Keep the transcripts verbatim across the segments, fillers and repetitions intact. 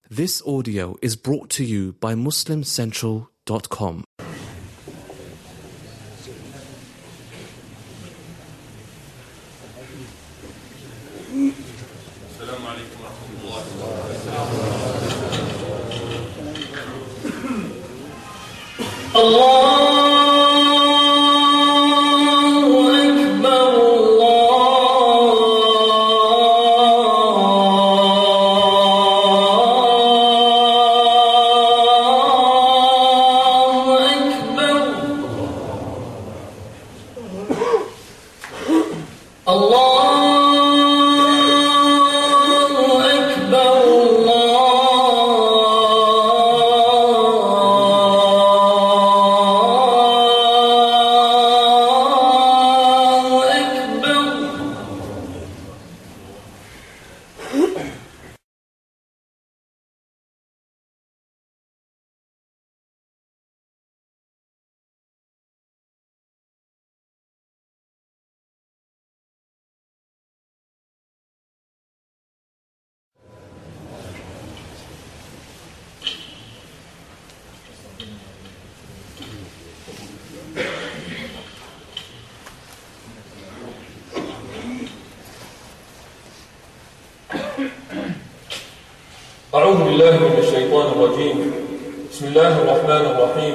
This audio is brought to you by Muslim Central dot com. أعوذ بالله من الشيطان الرجيم. بسم الله الرحمن الرحيم.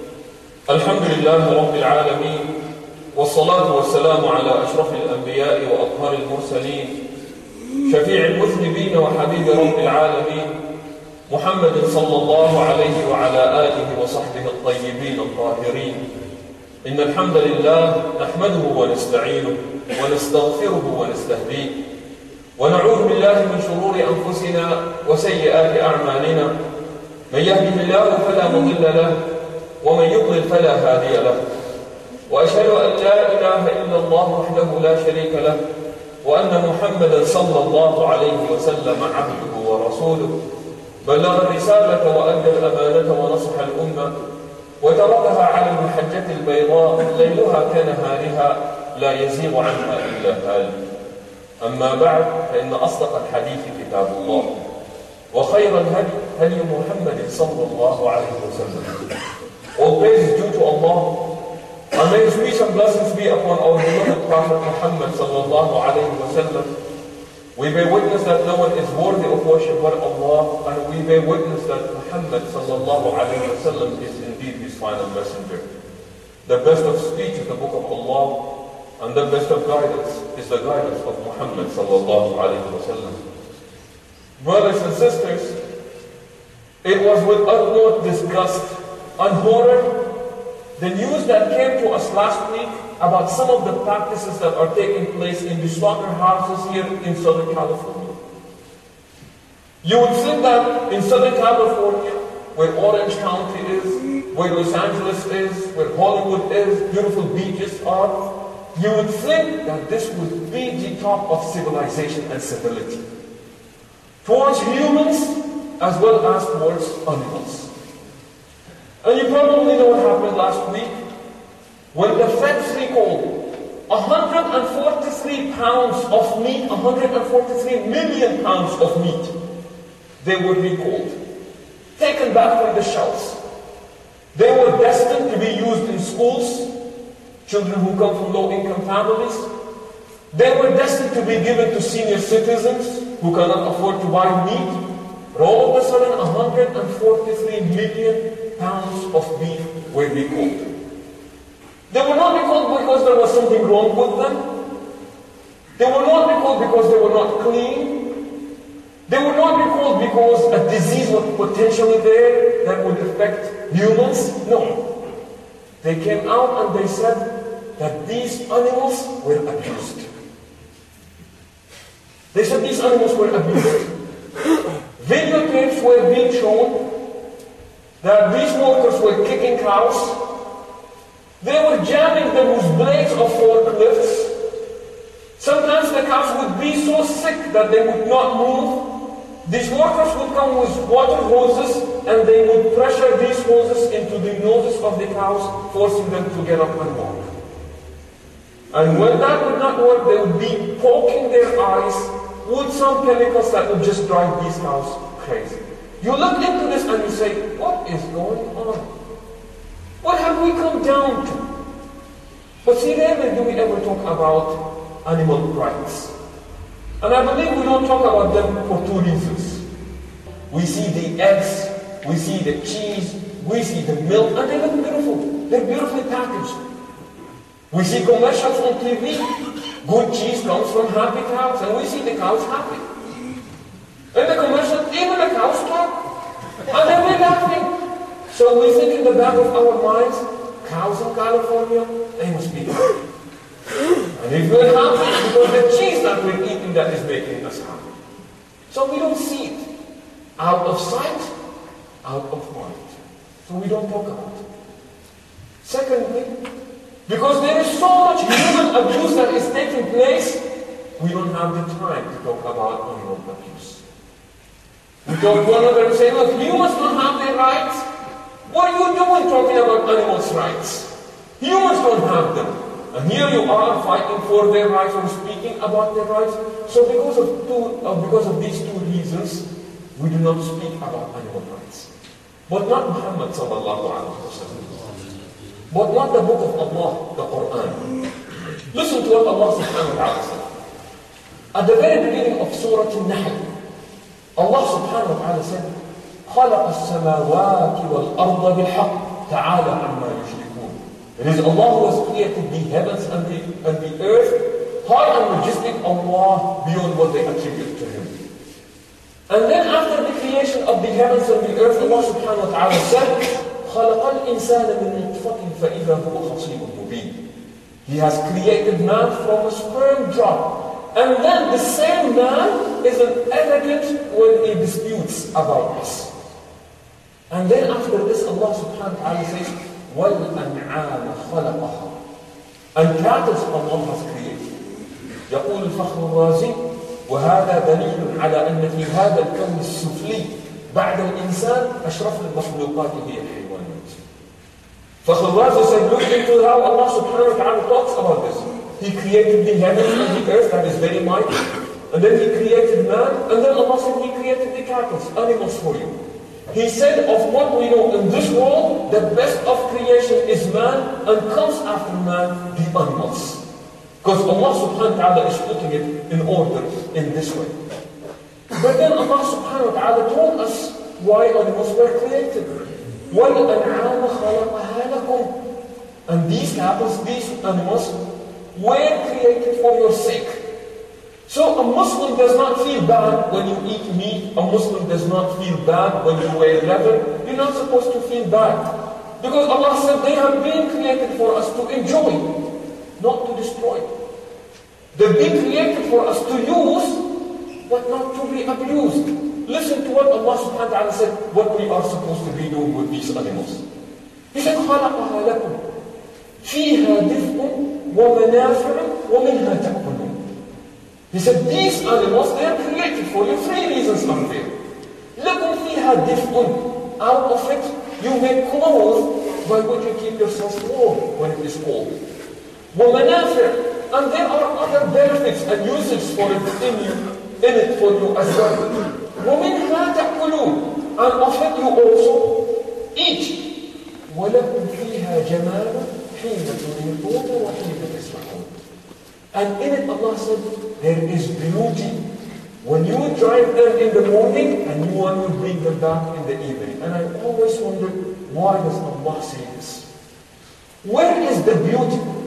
الحمد لله رب العالمين، والصلاة والسلام على أشرف الأنبياء وأطهر المرسلين، شفيع المذنبين وحبيب رب العالمين، محمد صلى الله عليه وعلى آله وصحبه الطيبين الطاهرين. إن الحمد لله نحمده ونستعينه ونستغفره ونستهديه، ونعوذ بالله من شرور أنفسنا وسيئات أعمالنا. من يهده الله فلا مضل له، ومن يضلل فلا هادي له. وأشهد أن لا إله إلا الله وحده لا شريك له، وأن محمدا صلى الله عليه وسلم عبده ورسوله، بلغ الرسالة وأدى الأمانة ونصح الأمة، وتركها على المحجة البيضاء ليلها كنهارها لا يزيغ عنها إلا هالك. أما بعد، فإن أصدق الحديث كتاب الله، وخير الهدي هدي محمد صلى الله عليه وسلم. All praise is due to Allah, and may His peace and blessings be upon our beloved Prophet Muhammad sallallahu alayhi wa sallam. We bear witness that no one is worthy of worship but Allah, and we bear witness that Muhammad sallallahu alayhi wa sallam is indeed His final messenger. The best of speech is the book of Allah, and the best of guidance is the guidance of Muhammad sallallahu alayhi wa sallam. Brothers and sisters, it was with utmost disgust and horror the news that came to us last week about some of the practices that are taking place in the slaughterhouses here in Southern California. You would think that in Southern California, where Orange County is, where Los Angeles is, where Hollywood is, beautiful beaches are, you would think that this would be the top of civilization and civility towards humans as well as towards animals. And you probably know what happened last week when the feds recalled one hundred forty-three pounds of meat, one hundred forty-three million pounds of meat. They were recalled, taken back from the shelves. They were destined to be used in schools, children who come from low-income families. They were destined to be given to senior citizens who cannot afford to buy meat. But all of a sudden, one hundred forty-three million pounds of beef were recalled. They were not recalled because there was something wrong with them. They were not recalled because they were not clean. They were not recalled because a disease was potentially there that would affect humans. No. They came out and they said that these animals were abused. They said these animals were abused. Videotapes were being shown that these workers were kicking cows. They were jamming them with blades of forklifts. Sometimes the cows would be so sick that they would not move. These workers would come with water hoses and they would pressure these hoses into the noses of the cows, forcing them to get up and walk. And when that would not work, they would be poking their eyes with some chemicals that would just drive these cows crazy. You look into this and you say, what is going on? What have we come down to? But see, rarely do we ever talk about animal rights. And I believe we don't talk about them for two reasons. We see the eggs, we see the cheese, we see the milk, and they look beautiful. They're beautifully packaged. We see commercials on T V. Good cheese comes from happy cows, and we see the cows happy. In the commercials, even the cows talk. And then we're laughing. So we think in the back of our minds, cows in California, they must be happy. And if we're happy, because the cheese that we're eating that is making us happy. So we don't see it. Out of sight, out of mind. So we don't talk about it. Secondly, because there is so much human abuse that is taking place, we don't have the time to talk about animal abuse. We talk to one another and say, look, humans don't have their rights. What are you doing talking about animals' rights? Humans don't have them. And here you are fighting for their rights or speaking about their rights. So because of, two, uh, because of these two reasons, we do not speak about animal rights. But not Muhammad sallallahu alayhi wa sallam. But not the book of Allah, the Quran. Listen to what Allah subhanahu wa ta'ala said. At the very beginning of Surah Al-Nahl, Allah subhanahu wa ta'ala said, خَلَقَ السَّمَاوَاتِ وَالْأَرْضَ بِالْحَقِّ تَعَالَى عَمَّا يُشْرِكُونَ. It is Allah who has created the heavens and the, and the earth, high and majestic Allah beyond what they attribute to Him. And then after the creation of the heavens and the earth, Allah subhanahu wa ta'ala said, خَلَقَ الْإِنسَانَ مِنْ نُطْفَةٍ فَإِذَا هُوَ خَصِيمٌ مُبِينٌ. He has created man from a sperm drop. And then the same man is an arrogant when he disputes about us. And then after this, Allah subhanahu wa ta'ala says, وَالْأَنْعَامَ خَلَقَهَا. And cattle Allah has created. يقول الفخر الرازي وهذا دليل على أن في هذا الكون السفلي بعد الإنسان أشرف المخلوقات هي الحيوانات. فخر الرازي said, look into how Allah subhanahu wa ta'ala talks about this. He created the heavens and the earth, that is very mighty. And then He created man, and then Allah said He created the cattle, animals for you. He said of what we know in this world, the best of creation is man, and comes after man, the animals. Because Allah subhanahu wa ta'ala is putting it in order in this way. But then Allah subhanahu wa ta'ala told us why animals were created. وَالْأَنْعَامَ خَلَقَهَا لَكُمْ. And these cattle, these animals, were created for your sake. So a Muslim does not feel bad when you eat meat. A Muslim does not feel bad when you wear leather. You're not supposed to feel bad. Because Allah said they have been created for us to enjoy, not to destroy. They've been created for us to use, but not to be abused. Listen to what Allah subhanahu wa ta'ala said, what we are supposed to be doing with these animals. He said, خَلَقَهَا لَكُمْ فِيهَا دِفْءٌ وَمَنَافِعٌ وَمِنْهَا تَأْكُلُونَ. He said, these animals, they are created for you. Three reasons are there. لَكُمْ فِيهَا دِفْءٌ. Out of it, you make clothes by which you keep yourself warm when it is cold. وَمَنَافِعٌ. And there are other benefits and uses for it in you, in it for you as well. وَمِنْهَا تَأْكُلُونَ. And of it you also eat. وَلَكُمْ فِيهَا جَمَالٌ حِينَ تُمِيتُونَ وَحِينَ تَسْرَحُونَ. And in it Allah said, there is beauty. When you drive them in the morning, and you want to bring them back in the evening. And I always wonder, why does Allah say this? Where is the beauty?